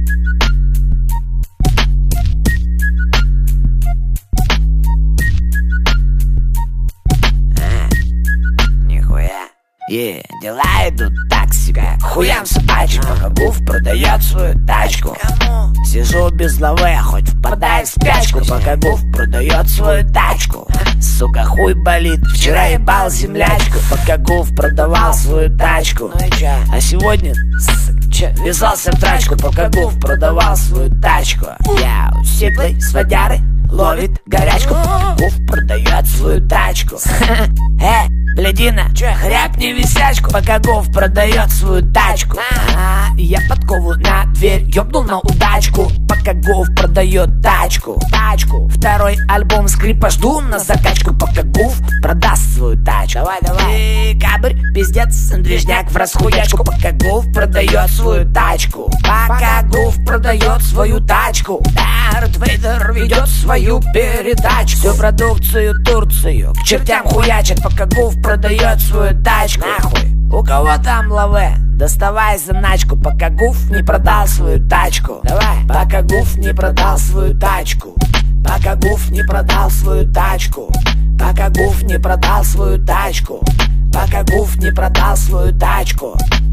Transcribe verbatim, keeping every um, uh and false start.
Yeah, дела идут так себе. Хуям собачий, пока Гуф продает свою тачку. Сижу без лаве, хоть впадаю в спячку, пока Гуф продает свою тачку. Сука, хуй болит, вчера ебал землячку, пока Гуф продавал свою тачку. А сегодня ввязался в драчку, пока Гуф продавал свою тачку. Я сиплый с водярой ловит горячку, пока Гуф продает свою тачку. Э, блядина, хряпни висячку, пока Гуф продает свою тачку. А, я подкову на дверь ёбнул на удачку, пока Гуф продает тачку. Тачку. Второй альбом Скрипа жду на закачку, пока Гуф продаст свою тачку. Давай, давай. Декабрь, пиздец, движняк в расхуячку, пока Гуф продает свою тачку. Пока Гуф продает свою тачку. Дарт Вейдер ведет свою передачу. Всю продукцию Турцию к чертям хуячит, пока Гуф продает свою тачку. Нахуй. У кого там лаве? Доставай заначку, пока Гуф не продал свою тачку. Давай. Пока Гуф не продал свою тачку. Пока Гуф не продал свою тачку. Пока Гуф не продал свою тачку. Пока Гуф не продал свою тачку.